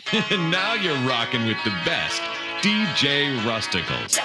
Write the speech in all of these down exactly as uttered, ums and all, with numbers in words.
And now you're rocking with the best, D J Rusticles.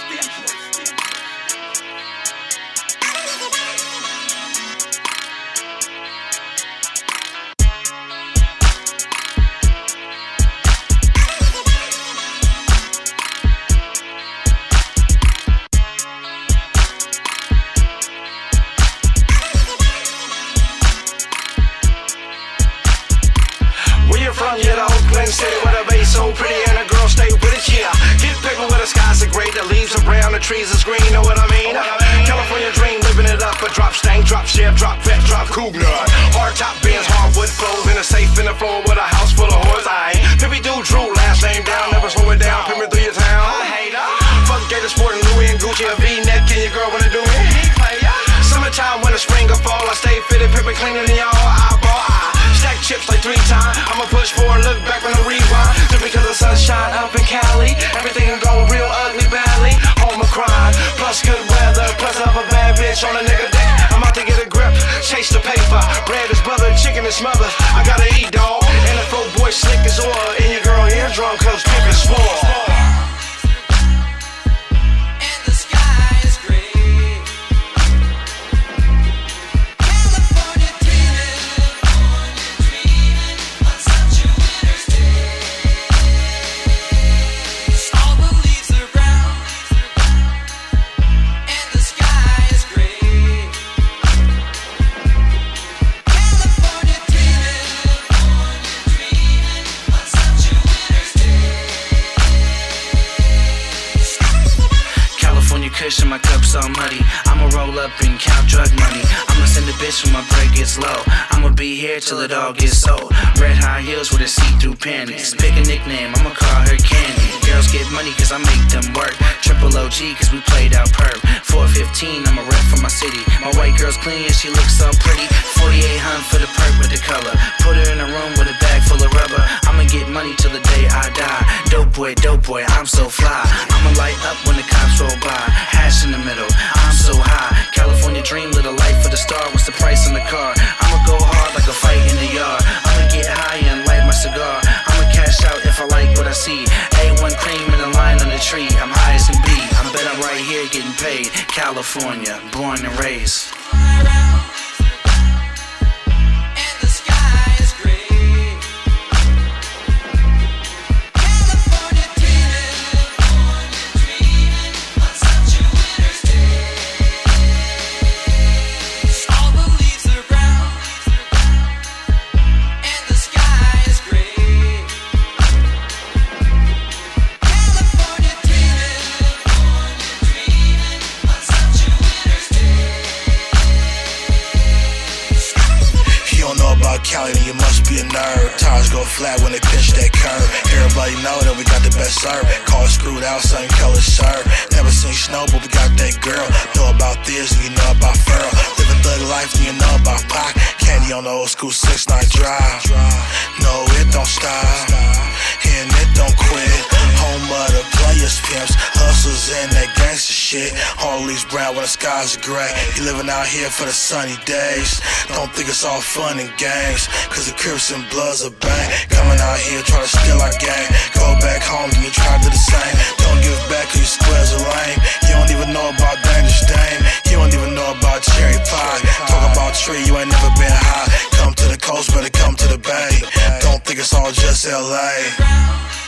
From you to Oakland City with a bass so pretty and a girl stay with it, yeah. Get paper where the skies are gray, the leaves are brown, the trees are green, know what I mean? California dream, living it up, a drop stain, drop share, drop vet, drop cougar. Hard top bins, hardwood flows, in a safe in the floor with a house full of whores. I ain't Pippi do Drew, last name down, never slow it down, pimp me through your town. I hate her. Fuck Gator Sport and Louis and Gucci, a V-neck, and your girl wanna do me? Summertime, winter, spring, or fall, I stay fitted, pimp cleaner than y'all. I ball, I stack chips like three times. I'ma push forward, look back when I rewind. Just because the sunshine up in Cali, everything is going real ugly badly. Home of crime, plus good weather, plus of a bad bitch on a nigga dick. I'm out to get a grip, chase the paper. Bread is butter, chicken is smothered. I gotta eat, dog. And the folk boy slick as oil. And your girl eardrum, cause pimp is small. In my cups all muddy, I'ma roll up and count drug money. I'ma send a bitch when my break gets low. I'ma be here till it all gets sold. Red high heels with a see-through panties. Pick a nickname, I'ma call her Candy. Girls get money cause I make them work. Triple O G cause we played out perp. four fifteen, I'm a rep for my city. My white girl's clean and she looks so pretty. forty-eight hundred for the perk with the color. Put her in a room with a bag full of rubber. I'ma get money till the day I die. Dope boy, dope boy, I'm so fly. I'ma light up when the cops roll by. Hash in the middle, I'm so high. California dream, little light for the star. What's the price on the car? I'ma go hard like a fight in the yard. I'ma get high and light my cigar. I'ma cash out if I like what I see. A one cream in the line on the tree. I'm high as can be. I bet I'm right here getting paid. California, born and raised. Cali, then you must be a nerd. Tires go flat when they pinch that curve. Everybody know that we got the best serve. Car screwed out, same color shirt. Never seen snow, but we got that girl. Know about this, and you know about Furl. Living thug life, and you know about Pac. Candy on the old school six nine drive. No, it don't stop, and it don't quit. Home of the players, pimps, hustlers, and that gangster shit. All leaves brown when the skies are gray. You living out here for the sunny days. Don't think it's all fun and games, cause the Crips and Bloods are bang. Coming out here try to steal our game. Go back home and you try to do the same. Don't give back cause you squares are lame. You don't even know about Dangerous Dame. You don't even know about cherry pie. Talk about tree, you ain't never been high. Come to the coast, better come to the bay. Don't think it's all just L A.